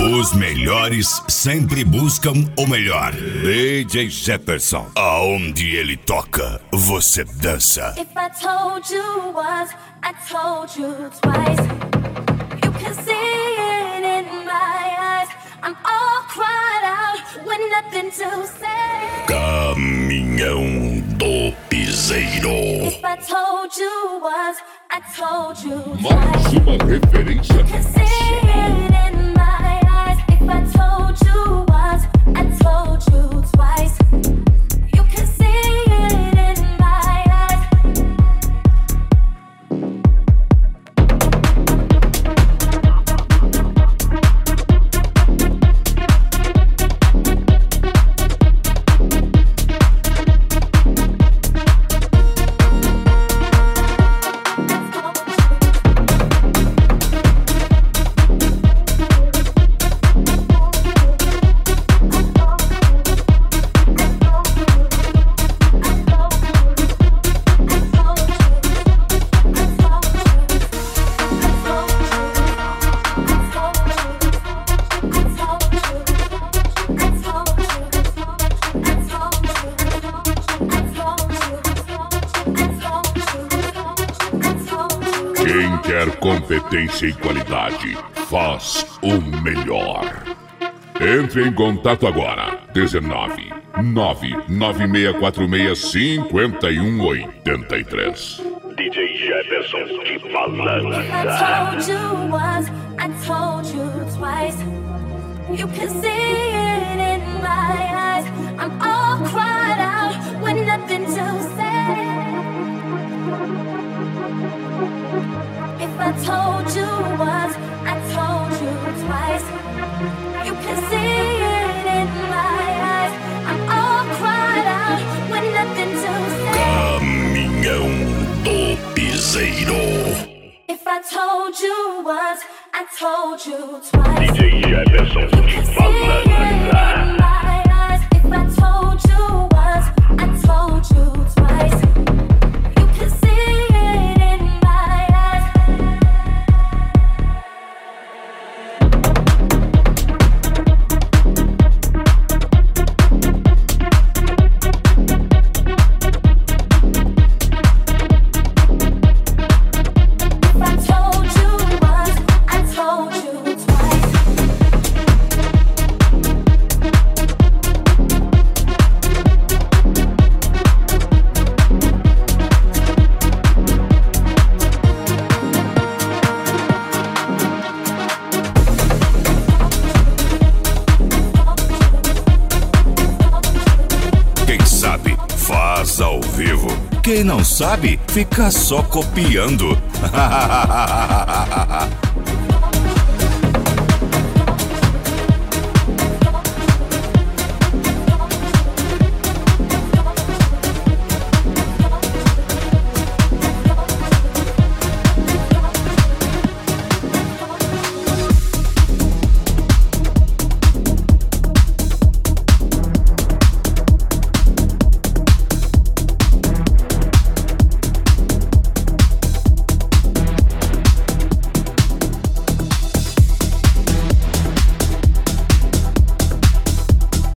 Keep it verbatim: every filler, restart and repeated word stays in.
Os melhores sempre buscam o melhor. D J Jefferson, aonde ele toca, você dança. If I told you once, I told you twice. You can see it in my eyes. I'm all cried out with nothing to say. Caminhão do Piseiro. If I told you once, I told you Mais twice. uma referência You can see it in my eyes. If I told you once, I told you twice. You can see it in my eyes. Quem quer competência e qualidade, faz o melhor. Entre em contato agora. dezenove, nove nove seis quatro seis, cinco um oito três. D J Jefferson de If I balança. told you once, I told you twice. You can see it in my eyes. I'm all cried out with nothing to say. If I told you once, I told you twice. You can see it in my eyes. I'm all cried out with nothing to say. Caminhão do Piseiro. If I told you once, I told you twice. D J Jefferson You de can see it in balança. my eyes. If I told you once, I told you twice. You can see it in my eyes. If I told you once, I told you twice. Quem sabe, faz ao vivo. Quem não sabe, fica só copiando.